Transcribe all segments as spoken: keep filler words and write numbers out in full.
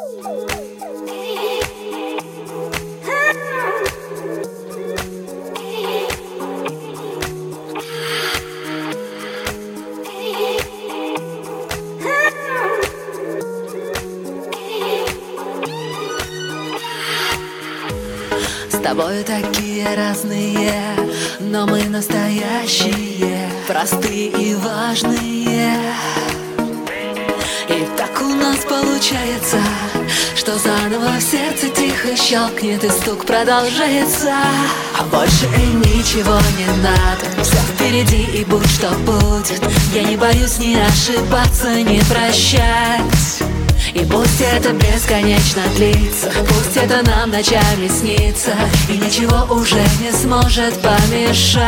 С тобой такие разные, но мы настоящие, простые и важные. И так у нас получается, что заново в сердце тихо щелкнет и стук продолжается. А больше и ничего не надо, все впереди и будь что будет. Я не боюсь ни ошибаться, ни прощать. И пусть это бесконечно длится, пусть это нам ночами снится, и ничего уже не сможет помешать.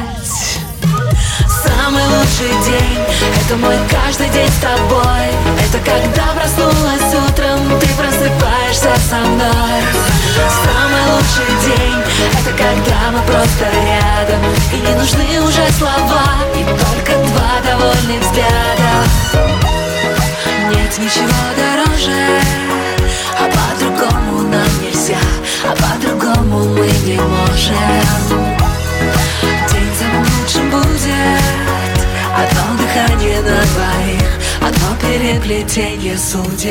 Самый лучший день — это мой каждый день с тобой. Это когда проснулась утром, ты просыпаешься со мной. Самый лучший день — это когда мы просто рядом, и не нужны уже слова, и только два довольных взгляда. Нет ничего дороже, а по-другому нам нельзя, а по-другому мы не можем. День самым лучшим будет одно дыхание на двоих, одно переплетение судеб.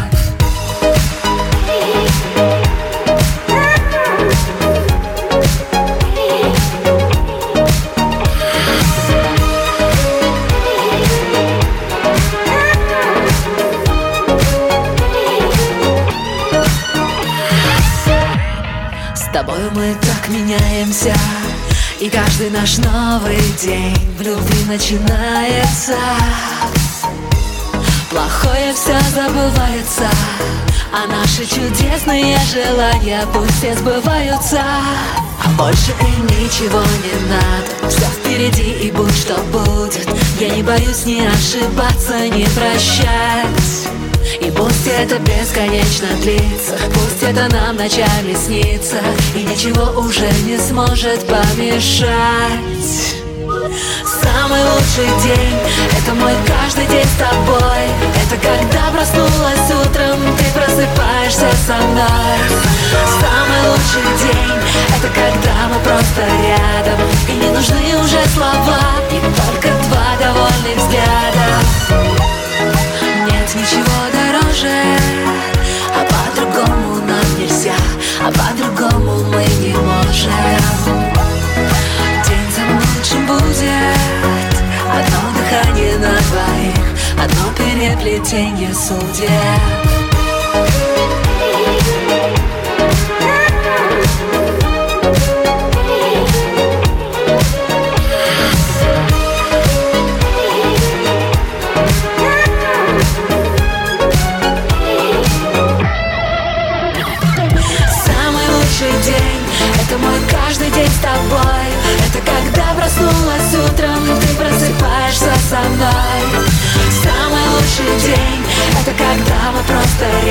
С тобой мы так меняемся, и каждый наш новый день в любви начинается. Плохое все забывается, а наши чудесные желания пусть все сбываются. А больше и ничего не надо, все впереди и будь что будет. Я не боюсь ни ошибаться, ни прощать. И пусть это бесконечно длится, пусть это нам ночами снится, и ничего уже не сможет помешать. Самый лучший день — это мой каждый день с тобой. Это когда проснулась утром, ты просыпаешься со мной. Самый лучший день — это когда мы просто рядом, и не нужны уже слова, и только два довольных взгляда. Нет ничего дороже, а по-другому нам нельзя, а по-другому мы не можем. День самым лучшим будет одно дыхание на двоих, одно переплетение судеб. Это мой каждый день с тобой. Это когда проснулась утром, ты просыпаешься со мной. Самый лучший день — это когда мы просто